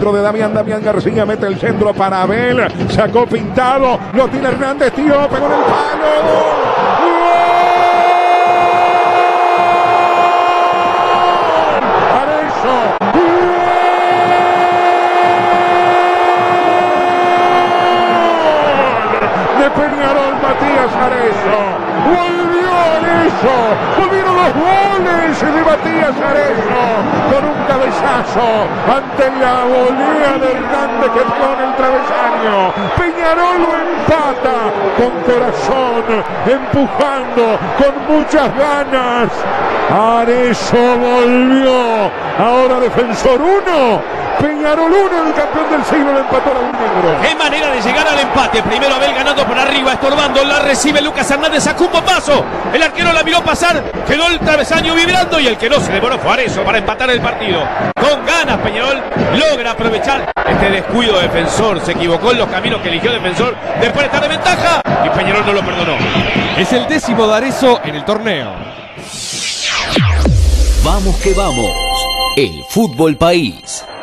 centro de Damián García, mete el centro para Abel, sacó Pintado, lo tiene Hernández, tío, pegó en el palo. Peñarol, Matías Arezzo, volvió Arezzo, volvieron los goles de Matías Arezzo, con un cabezazo ante la volea de Hernández que dio en el travesaño. Peñarol lo empata con corazón, empujando, con muchas ganas. Arezzo volvió, ahora Defensor 1. Peñarol 1, el campeón del siglo, le empató a Negro. Qué manera de llegar al empate. Primero Abel ganando por arriba, estorbando, la recibe Lucas Hernández, sacó un bombazo. El arquero la miró pasar, quedó el travesaño vibrando y el que no se demoró fue Arezzo para empatar el partido. Con ganas Peñarol logra aprovechar este descuido Defensor. Se equivocó en los caminos que eligió Defensor después de estar de ventaja y Peñarol no lo perdonó. Es el 10º de Arezzo en el torneo. Vamos que vamos. El Fútbol País.